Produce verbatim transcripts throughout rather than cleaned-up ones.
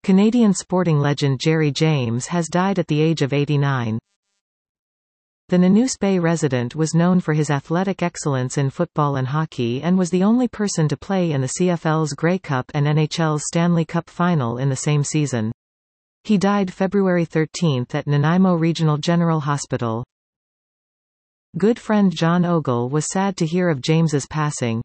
Canadian sporting legend Gerry James has died at the age of eighty-nine. The Nanoose Bay resident was known for his athletic excellence in football and hockey and was the only person to play in the C F L's Grey Cup and N H L's Stanley Cup final in the same season. He died February thirteenth at Nanaimo Regional General Hospital. Good friend John Ogle was sad to hear of James's passing.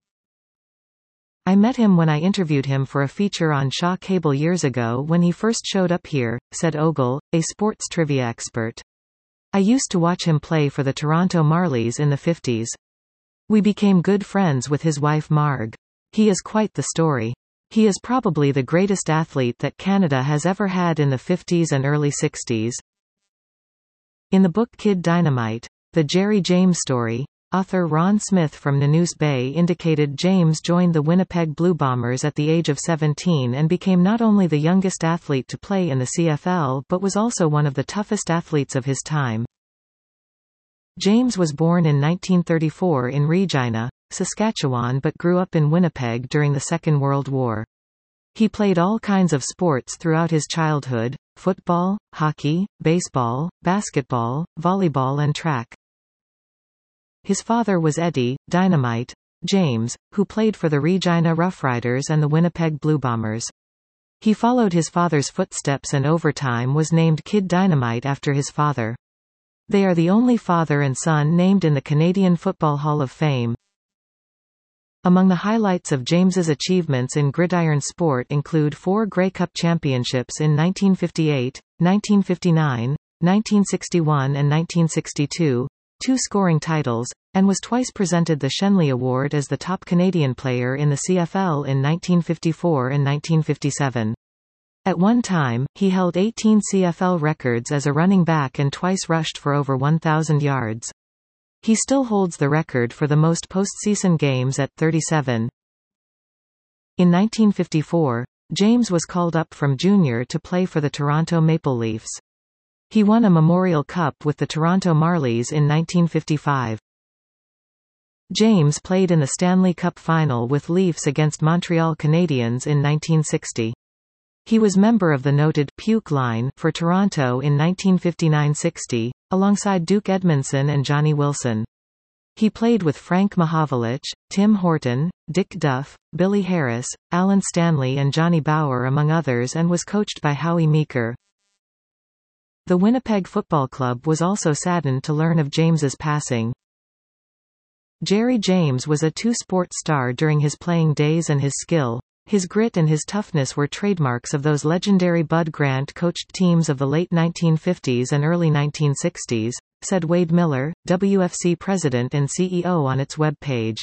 I met him when I interviewed him for a feature on Shaw Cable years ago when he first showed up here, said Ogle, a sports trivia expert. I used to watch him play for the Toronto Marlies in the fifties. We became good friends with his wife Marg. He is quite the story. He is probably the greatest athlete that Canada has ever had in the fifties and early sixties. In the book Kid Dynamite: The Gerry James Story, author Ron Smith from Nanoose Bay indicated James joined the Winnipeg Blue Bombers at the age of seventeen and became not only the youngest athlete to play in the C F L but was also one of the toughest athletes of his time. James was born in nineteen thirty-four in Regina, Saskatchewan but grew up in Winnipeg during the Second World War. He played all kinds of sports throughout his childhood: football, hockey, baseball, basketball, volleyball and track. His father was Eddie Dynamite James, who played for the Regina Roughriders and the Winnipeg Blue Bombers. He followed his father's footsteps and over time was named Kid Dynamite after his father. They are the only father and son named in the Canadian Football Hall of Fame. Among the highlights of James's achievements in gridiron sport include four Grey Cup championships in nineteen fifty-eight, nineteen fifty-nine, nineteen sixty-one and nineteen sixty-two, two scoring titles, and was twice presented the Shenley Award as the top Canadian player in the C F L in nineteen fifty-four and nineteen fifty-seven. At one time, he held eighteen C F L records as a running back and twice rushed for over one thousand yards. He still holds the record for the most postseason games at thirty-seven. In nineteen fifty-four, James was called up from junior to play for the Toronto Maple Leafs. He won a Memorial Cup with the Toronto Marlies in nineteen fifty-five. James played in the Stanley Cup final with Leafs against Montreal Canadiens in nineteen sixty. He was member of the noted «puke line» for Toronto in nineteen fifty-nine sixty, alongside Duke Edmondson and Johnny Wilson. He played with Frank Mahovlich, Tim Horton, Dick Duff, Billy Harris, Alan Stanley and Johnny Bower among others and was coached by Howie Meeker. The Winnipeg Football Club was also saddened to learn of James's passing. Gerry James was a two-sport star during his playing days and his skill, his grit and his toughness were trademarks of those legendary Bud Grant-coached teams of the late nineteen fifties and early nineteen sixties, said Wade Miller, W F C president and C E O on its web page.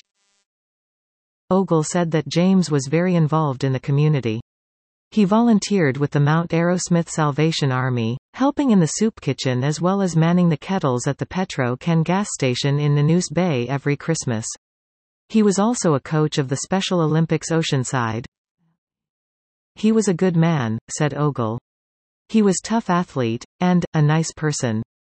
Ogle said that James was very involved in the community. He volunteered with the Mount Arrowsmith Salvation Army, helping in the soup kitchen as well as manning the kettles at the Petro-Ken gas station in Nanoose Bay every Christmas. He was also a coach of the Special Olympics Oceanside. He was a good man, said Ogle. He was tough athlete, and, a nice person.